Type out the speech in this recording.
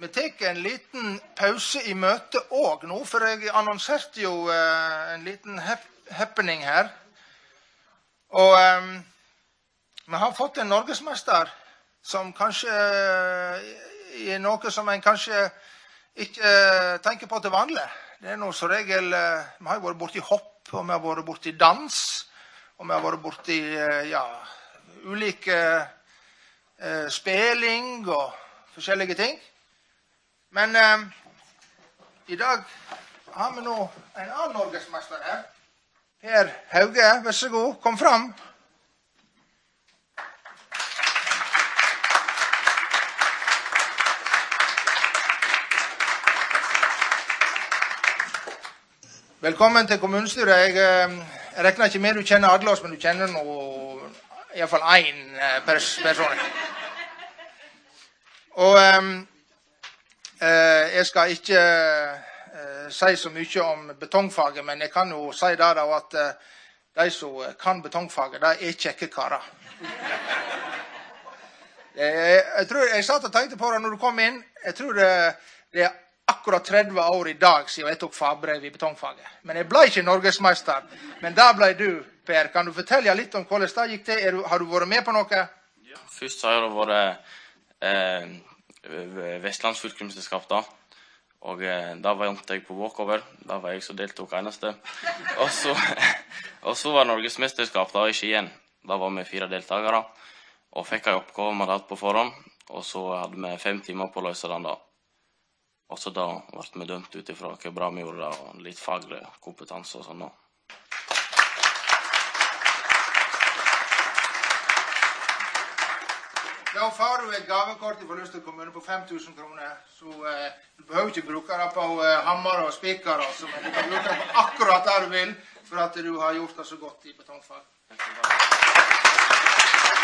Vi tar en liten pause I møtet også nå, for jeg annonserte jo en liten happening her. Og vi har fått en norgesmester som kanskje noe som en kanskje ikke tenker på til vanlig. Det noe som regel, vi har jo vært borti hopp, og vi har vært borti dans, og vi har vært borti, ulike speling og forskjellige ting. Men I dag har vi nå en annen norgesmester her. Per Hauge, vær så god, kom fram. Velkommen til kommunestyret. Jeg regner ikke med du kjenner alle oss, men du kjenner nå I hvert fall en person. Og jeg skal ikke si så mye om betongfaget, men jeg kan jo si da at de som kan betongfaget, de kjekke karer. Jeg tror jeg satt og tenkte på det når du kom inn. Jeg tror det akkurat 30 år I dag siden jeg tok fagbrev I betongfaget. Men jeg ble ikke norgesmester. Men da ble du, Per. Kan du fortelle litt om hvordan det gikk til? Har du vært med på noe? Ja, først har det vært Vestlands fylkesmesterskap da. Og da var jeg på walkover. Da var jeg så deltok eneste. Og så var norgesmesterskap da I Skien. Da var vi 4 deltakere. Og fikk jeg oppgave med det på forhånd. Og så hadde vi 5 timer på å løse den da. Og så da ble vi dømt ut ifra hvor bra vi gjorde det, og litt faglig kompetanse og sånn da. Da får du et gavekort fra Luster kommune på 5.000 kroner, så du behøver ikke bruke det på hammer og spiker, altså, men du kan bruke det på akkurat det du vil, for at du har gjort det så godt I betongfag.